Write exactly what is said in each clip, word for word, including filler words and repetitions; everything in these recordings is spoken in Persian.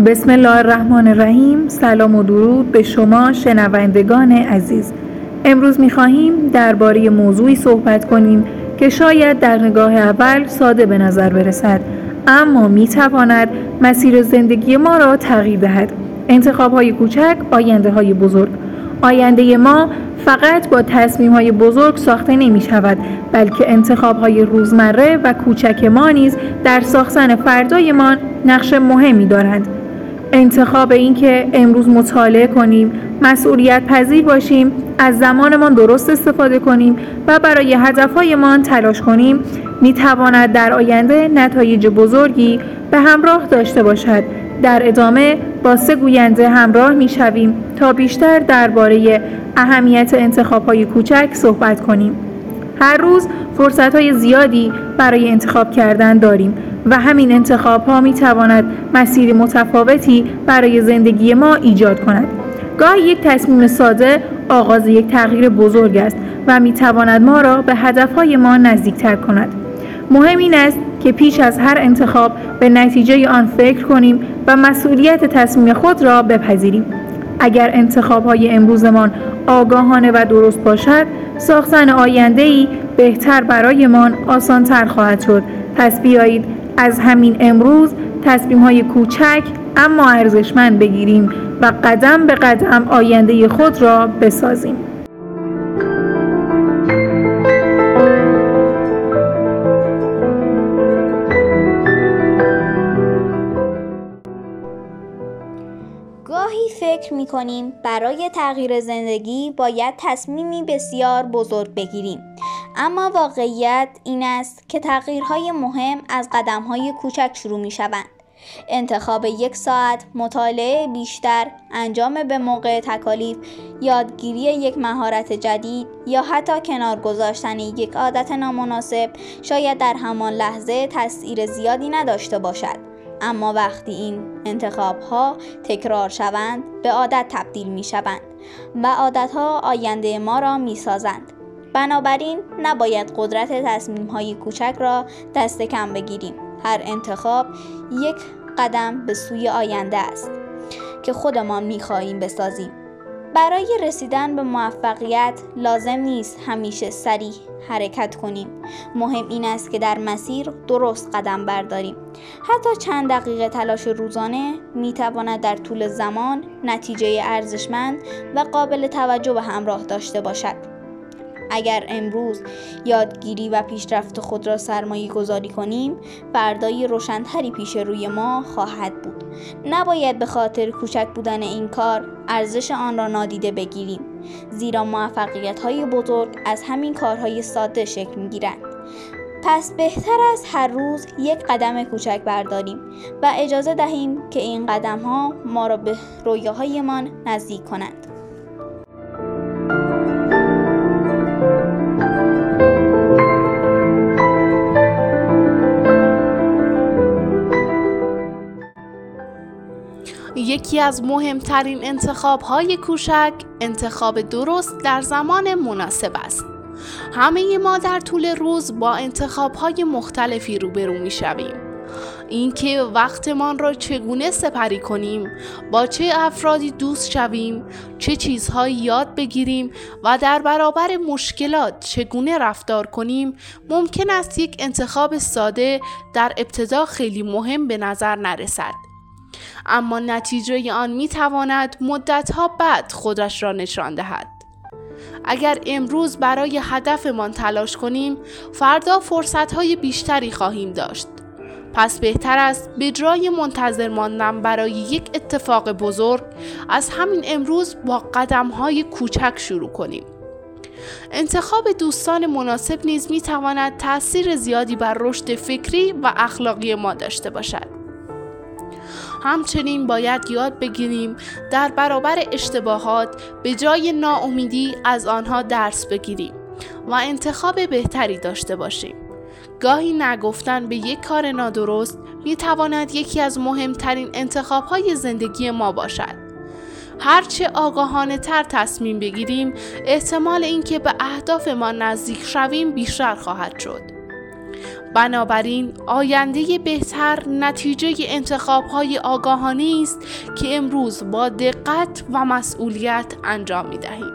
بسم الله الرحمن الرحیم. سلام و درود به شما شنوندگان عزیز. امروز می‌خواهیم درباره موضوعی صحبت کنیم که شاید در نگاه اول ساده به نظر برسد، اما می‌تواند مسیر زندگی ما را تغییر دهد. انتخاب‌های کوچک، آینده‌های بزرگ. آینده ما فقط با تصمیم‌های بزرگ ساخته نمی‌شود، بلکه انتخاب‌های روزمره و کوچک ما نیز در ساختن فردایمان نقش مهمی دارند. انتخاب این که امروز مطالعه کنیم، مسئولیت پذیر باشیم، از زمانمان درست استفاده کنیم و برای هدفهایمان تلاش کنیم، می‌تواند در آینده نتایج بزرگی به همراه داشته باشد. در ادامه با سه گوینده همراه می‌شویم تا بیشتر درباره اهمیت انتخاب‌های کوچک صحبت کنیم. هر روز فرصت‌های زیادی برای انتخاب کردن داریم و همین انتخاب‌ها می‌تواند مسیر متفاوتی برای زندگی ما ایجاد کند. گاهی یک تصمیم ساده آغاز یک تغییر بزرگ است و می‌تواند ما را به هدف‌های ما نزدیک‌تر کند. مهم این است که پیش از هر انتخاب به نتیجه آن فکر کنیم و مسئولیت تصمیم خود را بپذیریم. اگر انتخاب‌های امروزمان آگاهانه و درست باشد، ساختن آینده‌ای بهتر برایمان آسان‌تر خواهد شد. پس بیایید از همین امروز تصمیم‌های کوچک اما ارزشمند بگیریم و قدم به قدم آینده خود را بسازیم. گاهی فکر می‌کنیم برای تغییر زندگی باید تصمیمی بسیار بزرگ بگیریم، اما واقعیت این است که تغییرهای مهم از قدم‌های کوچک شروع می‌شوند. انتخاب یک ساعت مطالعه بیشتر، انجام به موقع تکالیف، یادگیری یک مهارت جدید یا حتی کنار گذاشتن یک عادت نامناسب شاید در همان لحظه تأثیر زیادی نداشته باشد، اما وقتی این انتخاب‌ها تکرار شوند به عادت تبدیل می‌شوند و عادت‌ها آینده ما را می‌سازند. بنابراین نباید قدرت تصمیم‌های کوچک را دست کم بگیریم. هر انتخاب یک قدم به سوی آینده است که خودمان می‌خواهیم بسازیم. برای رسیدن به موفقیت لازم نیست همیشه سریع حرکت کنیم. مهم این است که در مسیر درست قدم برداریم. حتی چند دقیقه تلاش روزانه می‌تواند در طول زمان نتیجه ارزشمند و قابل توجه به همراه داشته باشد. اگر امروز یادگیری و پیشرفت خود را سرمایه گذاری کنیم، فردایی روشن‌تری پیش روی ما خواهد بود. نباید به خاطر کوچک بودن این کار ارزش آن را نادیده بگیریم، زیرا موفقیت‌های بزرگ از همین کارهای ساده شکل می‌گیرند. پس بهتر است هر روز یک قدم کوچک برداریم و اجازه دهیم که این قدم‌ها ما را به رویاهایمان نزدیک کنند. یکی از مهمترین انتخاب‌های کوچک انتخاب درست در زمان مناسب است. همه ما در طول روز با انتخاب‌های مختلفی روبرو می‌شویم. اینکه وقتمان را چگونه سپری کنیم، با چه افرادی دوست شویم، چه چیزهایی یاد بگیریم و در برابر مشکلات چگونه رفتار کنیم، ممکن است یک انتخاب ساده در ابتدا خیلی مهم به نظر نرسد، اما نتیجه آن می تواند مدت‌ها بعد خودش را نشان دهد. اگر امروز برای هدفمان تلاش کنیم، فردا فرصت‌های بیشتری خواهیم داشت. پس بهتر است به جای منتظر ماندن برای یک اتفاق بزرگ، از همین امروز با قدم‌های کوچک شروع کنیم. انتخاب دوستان مناسب نیز می تواند تأثیر زیادی بر رشد فکری و اخلاقی ما داشته باشد. همچنین باید یاد بگیریم در برابر اشتباهات به جای ناامیدی از آنها درس بگیریم و انتخاب بهتری داشته باشیم. گاهی نگفتن به یک کار نادرست می تواند یکی از مهمترین انتخاب‌های زندگی ما باشد. هرچه آگاهانه تر تصمیم بگیریم، احتمال اینکه به اهدافمان نزدیک شویم بیشتر خواهد شد. بنابراین آینده بهتر نتیجه انتخاب‌های آگاهانه است که امروز با دقت و مسئولیت انجام می‌دهیم.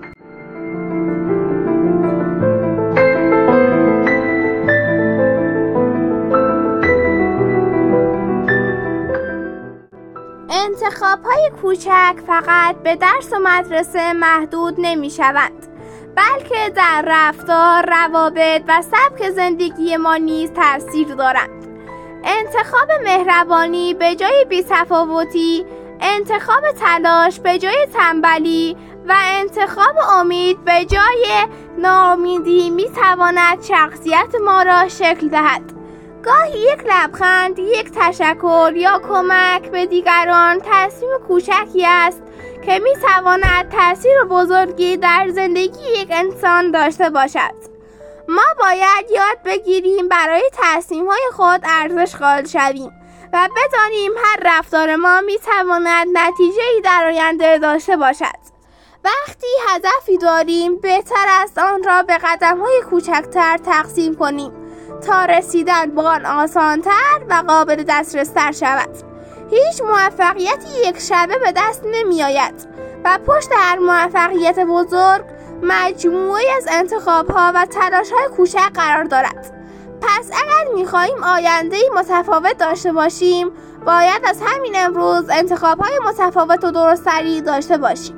انتخاب‌های کوچک فقط به درس و مدرسه محدود نمی‌شوند، بلکه در رفتار، روابط و سبک زندگی ما نیز تأثیر دارند. انتخاب مهربانی به جای بی‌تفاوتی، انتخاب تلاش به جای تنبلی و انتخاب امید به جای ناامیدی می‌تواند شخصیت ما را شکل دهد. گاهی یک لبخند، یک تشکر یا کمک به دیگران تصمیم کوچکی است که می تواند تأثیر بزرگی در زندگی یک انسان داشته باشد. ما باید یاد بگیریم برای تصمیم‌های خود ارزش قائل شویم و بدانیم هر رفتار ما می تواند نتیجه‌ای در آینده داشته باشد. وقتی هدفی داریم بهتر است آن را به قدم‌های کوچکتر تقسیم کنیم تا رسیدن به آن آسان‌تر و قابل دسترس‌تر شود. هیچ موفقیتی یک شبه به دست نمی آید و پشت هر موفقیت بزرگ مجموعی از انتخاب‌ها و تلاش‌های کوچک قرار دارد. پس اگر می‌خواهیم آینده‌ای متفاوت داشته باشیم، باید از همین امروز انتخاب‌های متفاوت و درست‌تری داشته باشیم.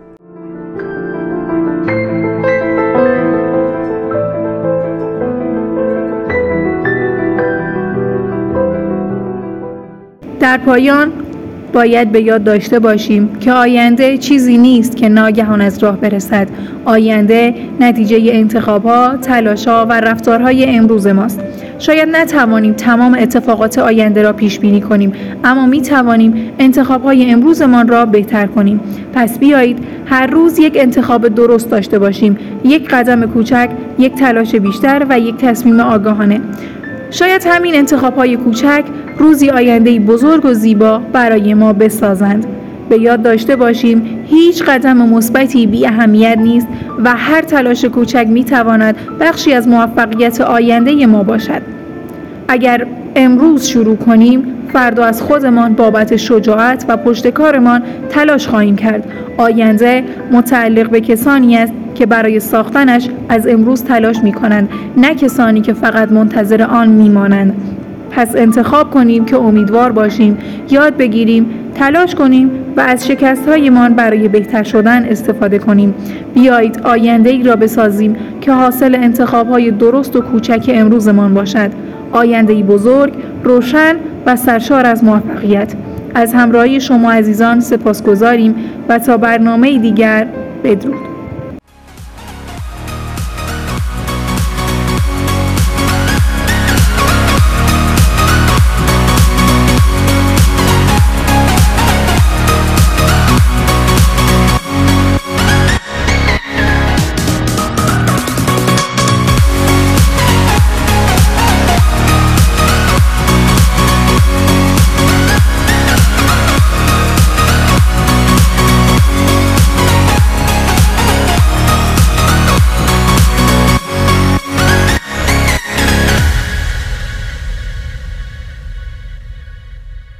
در پایان باید به یاد داشته باشیم که آینده چیزی نیست که ناگهان از راه برسد. آینده نتیجه انتخاب‌ها، تلاش‌ها و رفتارهای امروز ماست. شاید نتوانیم تمام اتفاقات آینده را پیش بینی کنیم، اما می توانیم انتخاب‌های امروزمان را بهتر کنیم. پس بیایید هر روز یک انتخاب درست داشته باشیم، یک قدم کوچک، یک تلاش بیشتر و یک تصمیم آگاهانه. شاید همین انتخاب‌های کوچک روزی آینده‌ای بزرگ و زیبا برای ما بسازند. به یاد داشته باشیم هیچ قدم مثبتی بی اهمیت نیست و هر تلاش کوچک می‌تواند بخشی از موفقیت آینده ما باشد. اگر امروز شروع کنیم، فردا از خودمان بابت شجاعت و پشتکارمان تلاش خواهیم کرد. آینده متعلق به کسانی است که برای ساختنش از امروز تلاش می‌کنند، نه کسانی که فقط منتظر آن می‌مانند. پس انتخاب کنیم که امیدوار باشیم، یاد بگیریم، تلاش کنیم و از شکست‌هایمان برای بهتر شدن استفاده کنیم. بیایید آینده‌ای را بسازیم که حاصل انتخاب‌های درست و کوچک امروزمان باشد. آینده‌ای بزرگ، روشن و سرشار از موفقیت. از همراهی شما عزیزان سپاسگزاریم و تا برنامه دیگر بدرود.